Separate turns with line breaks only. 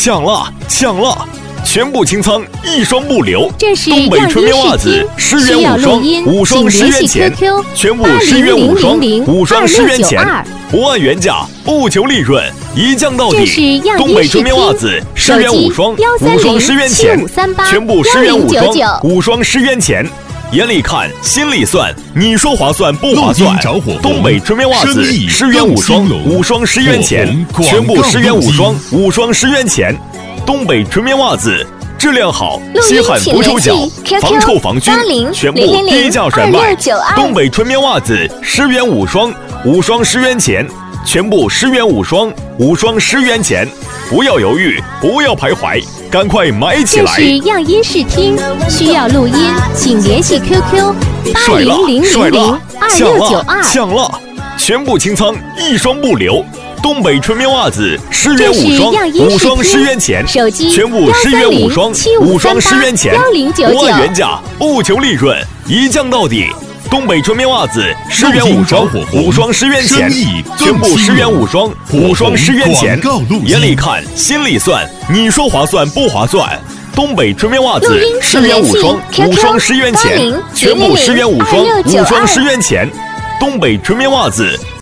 抢了，抢了！全部清仓，一双不留。
这是
东北纯棉袜子，10元5双，5双10元钱，全部10元5双，5双10元钱，不按原价，不求利润，一降到底。东北纯棉袜子10元5双，5双10元钱，全部10元5双，5双10元钱。眼里看，心里算，你说划算不划算？东北纯棉袜子10元5双，5双10元钱，全部10元5双，5双10元钱。东北纯棉袜子质量好，吸汗不收脚，防臭防菌，全部低价甩卖。东北纯棉袜子10元5双，5双10元钱，全部10元5双，5双10元钱。不要犹豫，不要徘徊，赶快买起来！
这是样音视听，需要录音，请联系 QQ 800002692。
抢了！全部清仓，一双不留。东北纯棉袜子10元5双，5双10元钱，全部10元5双，5双10元钱，不按原价，不求利润，一降到底。东北纯棉袜子10元5双，5双10元钱，全部10元5双，5双10元钱。眼里看，心里算，你说划算不划算？东北纯棉袜子10元5双，5双10元钱，全部10元5双，5双10元钱。东北纯棉袜子。